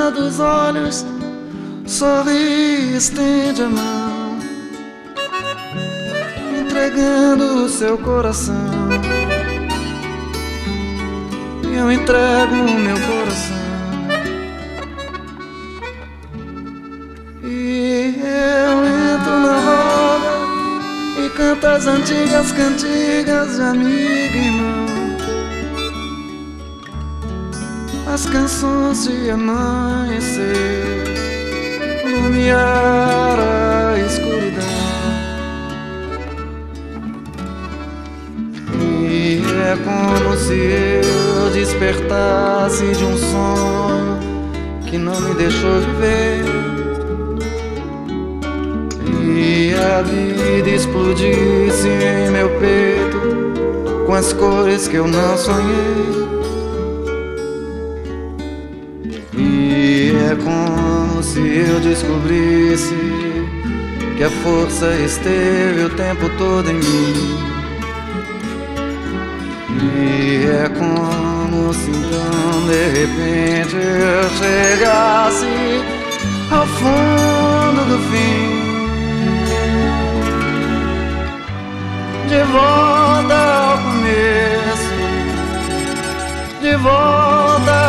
dos olhos, sorri e estende a mão, entregando o seu coração. E eu entrego o meu coração. E eu entro na roda e canto as antigas cantigas de amigo e irmão, as canções de amanhecer, iluminar a escuridão. E é como se eu despertasse de um sonho que não me deixou viver, e a vida explodisse em meu peito com as cores que eu não sonhei. E é como se eu descobrisse que a força esteve o tempo todo em mim. E é como se então de repente eu chegasse ao fundo do fim, de volta ao começo, de volta